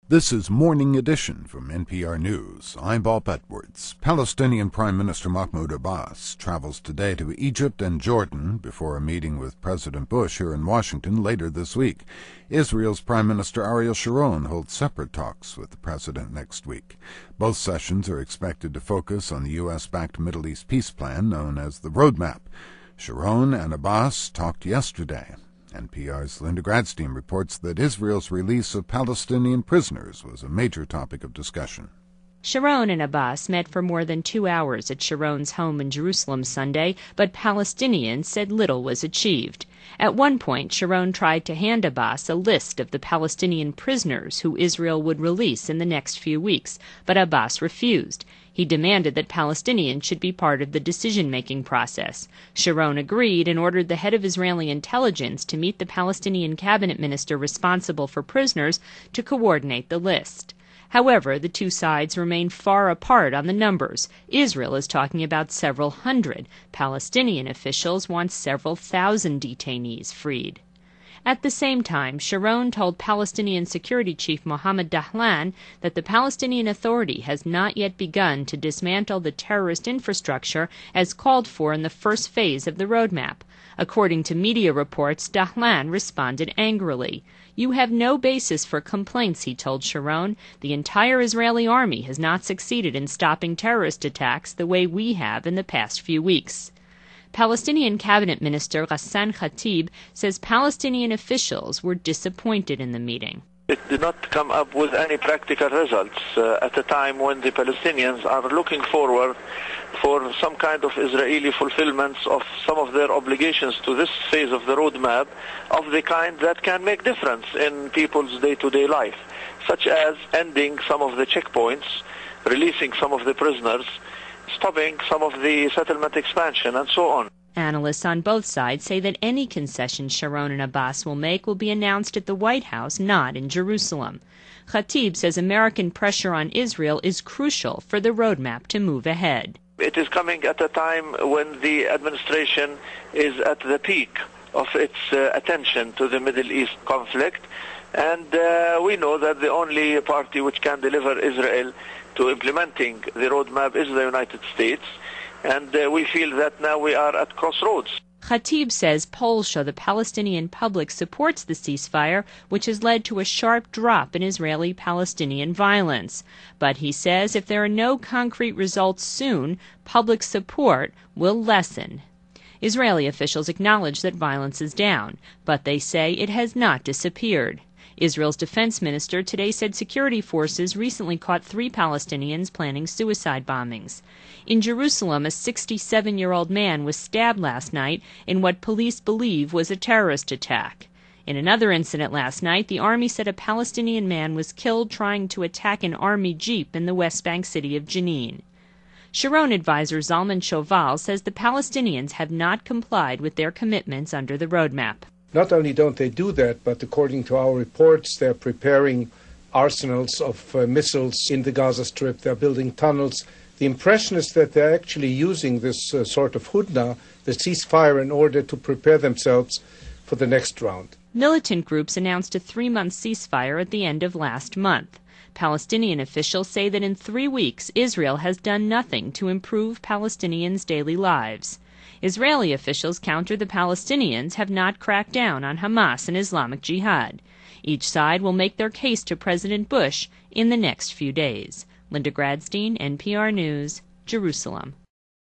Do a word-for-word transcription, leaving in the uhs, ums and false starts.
This is Morning Edition from N P R News. I'm Bob Edwards. Palestinian Prime Minister Mahmoud Abbas travels today to Egypt and Jordan before a meeting with President Bush here in Washington later this week. Israel's Prime Minister Ariel Sharon holds separate talks with the president next week. Both sessions are expected to focus on the U S-backed Middle East peace plan known as the Roadmap. Sharon and Abbas talked yesterday. N P R's Linda Gradstein reports that Israel's release of Palestinian prisoners was a major topic of discussion. Sharon and Abbas met for more than two hours at Sharon's home in Jerusalem Sunday, but Palestinians said little was achieved. At one point, Sharon tried to hand Abbas a list of the Palestinian prisoners who Israel would release in the next few weeks, but Abbas refused. He demanded that Palestinians should be part of the decision-making process. Sharon agreed and ordered the head of Israeli intelligence to meet the Palestinian cabinet minister responsible for prisoners to coordinate the list. However, the two sides remain far apart on the numbers. Israel is talking about several hundred. Palestinian officials want several thousand detainees freed. At the same time, Sharon told Palestinian Security Chief Mohammed Dahlan that the Palestinian Authority has not yet begun to dismantle the terrorist infrastructure as called for in the first phase of the roadmap. According to media reports, Dahlan responded angrily. "You have no basis for complaints," he told Sharon. "The entire Israeli army has not succeeded in stopping terrorist attacks the way we have in the past few weeks." Palestinian Cabinet Minister Ghassan Khatib says Palestinian officials were disappointed in the meeting. It did not come up with any practical results uh, at a time when the Palestinians are looking forward for some kind of Israeli fulfillments of some of their obligations to this phase of the roadmap of the kind that can make difference in people's day-to-day life, such as ending some of the checkpoints, releasing some of the prisoners, stopping some of the settlement expansion, and so on. Analysts on both sides say that any concessions Sharon and Abbas will make will be announced at the White House, not in Jerusalem. Khatib says American pressure on Israel is crucial for the roadmap to move ahead. It is coming at a time when the administration is at the peak of its uh, attention to the Middle East conflict, and uh, we know that the only party which can deliver Israel to implementing the roadmap is the United States, and uh, we feel that now we are at crossroads. Khatib says polls show the Palestinian public supports the ceasefire, which has led to a sharp drop in Israeli-Palestinian violence. But he says if there are no concrete results soon, public support will lessen. Israeli officials acknowledge that violence is down, but they say it has not disappeared. Israel's defense minister today said security forces recently caught three Palestinians planning suicide bombings. In Jerusalem, a sixty-seven-year-old man was stabbed last night in what police believe was a terrorist attack. In another incident last night, the army said a Palestinian man was killed trying to attack an army jeep in the West Bank city of Jenin. Sharon advisor Zalman Shoval says the Palestinians have not complied with their commitments under the roadmap. Not only don't they do that, but according to our reports, they're preparing arsenals of uh, missiles in the Gaza Strip. They're building tunnels. The impression is that they're actually using this uh, sort of hudna, the ceasefire, in order to prepare themselves for the next round. Militant groups announced a three-month ceasefire at the end of last month. Palestinian officials say that in three weeks, Israel has done nothing to improve Palestinians' daily lives. Israeli officials counter the Palestinians have not cracked down on Hamas and Islamic Jihad. Each side will make their case to President Bush in the next few days. Linda Gradstein, N P R News, Jerusalem.